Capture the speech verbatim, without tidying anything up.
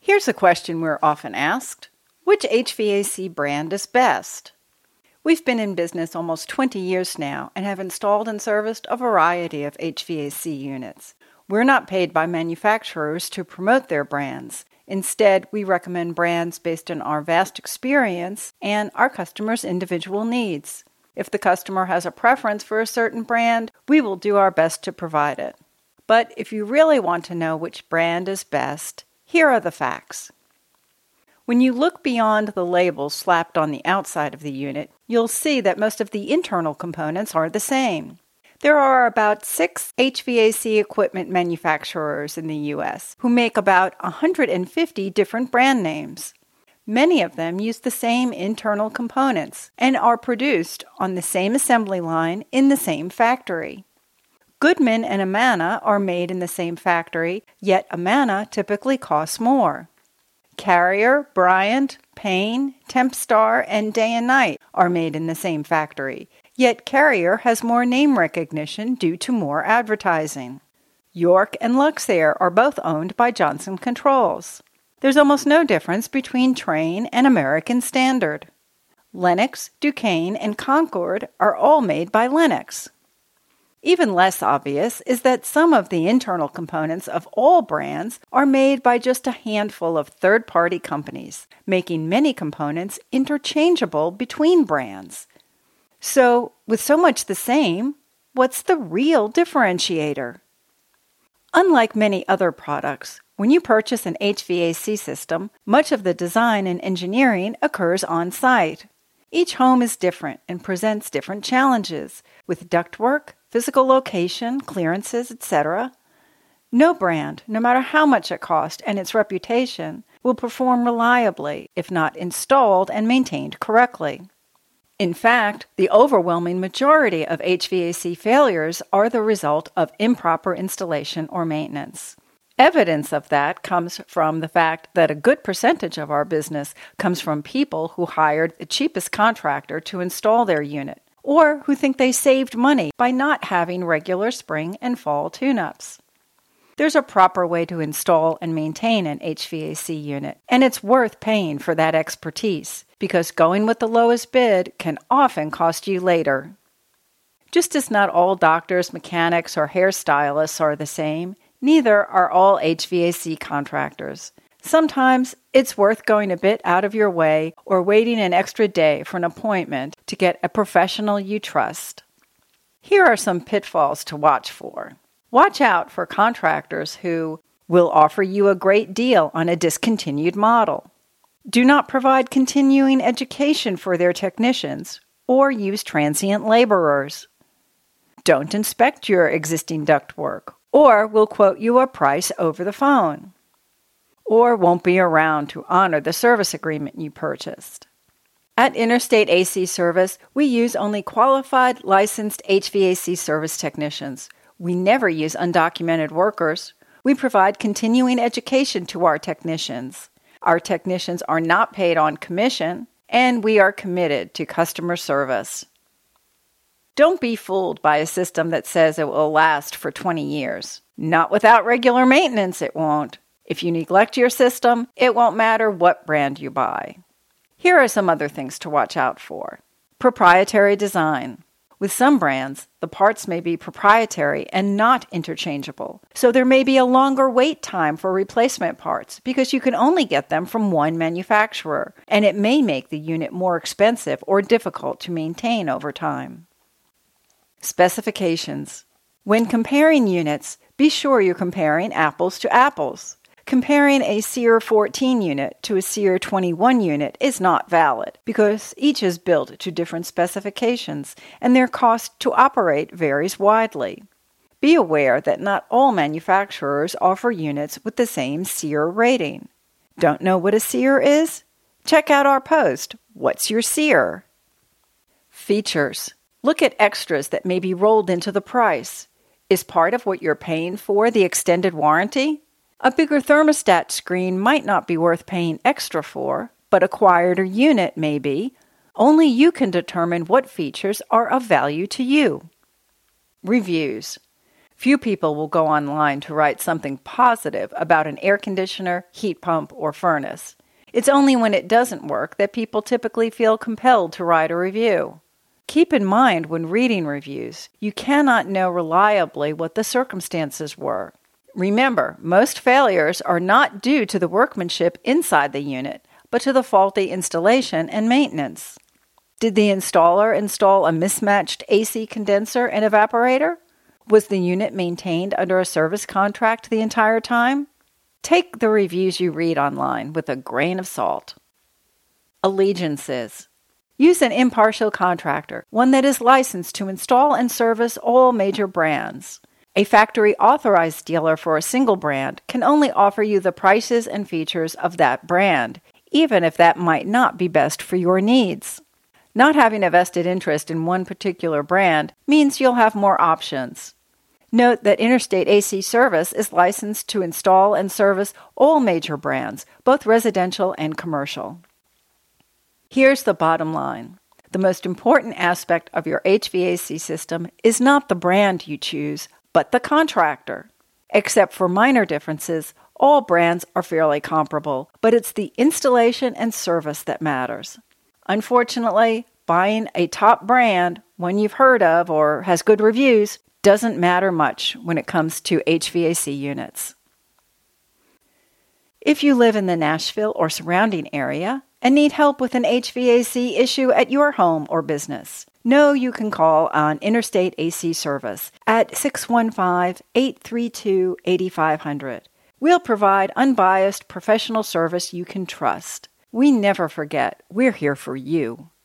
Here's a question we're often asked. Which H V A C brand is best? We've been in business almost twenty years now and have installed and serviced a variety of H V A C units. We're not paid by manufacturers to promote their brands. Instead, we recommend brands based on our vast experience and our customers' individual needs. If the customer has a preference for a certain brand, we will do our best to provide it. But if you really want to know which brand is best, here are the facts. When you look beyond the labels slapped on the outside of the unit, you'll see that most of the internal components are the same. There are about six H V A C equipment manufacturers in the U S who make about one hundred fifty different brand names. Many of them use the same internal components and are produced on the same assembly line in the same factory. Goodman and Amana are made in the same factory, yet Amana typically costs more. Carrier, Bryant, Payne, Tempstar, and Day and Night are made in the same factory, yet Carrier has more name recognition due to more advertising. York and Luxair are both owned by Johnson Controls. There's almost no difference between Trane and American Standard. Lennox, Duquesne, and Concord are all made by Lennox. Even less obvious is that some of the internal components of all brands are made by just a handful of third-party companies, making many components interchangeable between brands. So, with so much the same, what's the real differentiator? Unlike many other products, when you purchase an H V A C system, much of the design and engineering occurs on-site. Each home is different and presents different challenges, with ductwork, physical location, clearances, et cetera. No brand, no matter how much it costs and its reputation, will perform reliably if not installed and maintained correctly. In fact, the overwhelming majority of H V A C failures are the result of improper installation or maintenance. Evidence of that comes from the fact that a good percentage of our business comes from people who hired the cheapest contractor to install their unit, or who think they saved money by not having regular spring and fall tune-ups. There's a proper way to install and maintain an H V A C unit, and it's worth paying for that expertise, because going with the lowest bid can often cost you later. Just as not all doctors, mechanics, or hairstylists are the same, neither are all H V A C contractors. Sometimes it's worth going a bit out of your way or waiting an extra day for an appointment to get a professional you trust. Here are some pitfalls to watch for. Watch out for contractors who will offer you a great deal on a discontinued model. Do not provide continuing education for their technicians or use transient laborers. Don't inspect your existing ductwork, or will quote you a price over the phone, or won't be around to honor the service agreement you purchased. At Interstate A C Service, we use only qualified, licensed H V A C service technicians. We never use undocumented workers. We provide continuing education to our technicians. Our technicians are not paid on commission, and we are committed to customer service. Don't be fooled by a system that says it will last for twenty years. Not without regular maintenance, it won't. If you neglect your system, it won't matter what brand you buy. Here are some other things to watch out for. Proprietary design. With some brands, the parts may be proprietary and not interchangeable, so there may be a longer wait time for replacement parts because you can only get them from one manufacturer, and it may make the unit more expensive or difficult to maintain over time. Specifications. When comparing units, be sure you're comparing apples to apples. Comparing a SEER fourteen unit to a SEER twenty-one unit is not valid because each is built to different specifications and their cost to operate varies widely. Be aware that not all manufacturers offer units with the same SEER rating. Don't know what a SEER is? Check out our post, What's Your SEER? Features. Look at extras that may be rolled into the price. Is part of what you're paying for the extended warranty? A bigger thermostat screen might not be worth paying extra for, but a quieter unit may be. Only you can determine what features are of value to you. Reviews. Few people will go online to write something positive about an air conditioner, heat pump, or furnace. It's only when it doesn't work that people typically feel compelled to write a review. Keep in mind when reading reviews, you cannot know reliably what the circumstances were. Remember, most failures are not due to the workmanship inside the unit, but to the faulty installation and maintenance. Did the installer install a mismatched A C condenser and evaporator? Was the unit maintained under a service contract the entire time? Take the reviews you read online with a grain of salt. Allegiances. Use an impartial contractor, one that is licensed to install and service all major brands. A factory-authorized dealer for a single brand can only offer you the prices and features of that brand, even if that might not be best for your needs. Not having a vested interest in one particular brand means you'll have more options. Note that Interstate A C Service is licensed to install and service all major brands, both residential and commercial. Here's the bottom line. The most important aspect of your H V A C system is not the brand you choose, but the contractor. Except for minor differences, all brands are fairly comparable, but it's the installation and service that matters. Unfortunately, buying a top brand, one you've heard of or has good reviews, doesn't matter much when it comes to H V A C units. If you live in the Nashville or surrounding area and need help with an H V A C issue at your home or business, know you can call on Interstate A C Service at six one five, eight three two, eight five zero zero. We'll provide unbiased professional service you can trust. We never forget, we're here for you.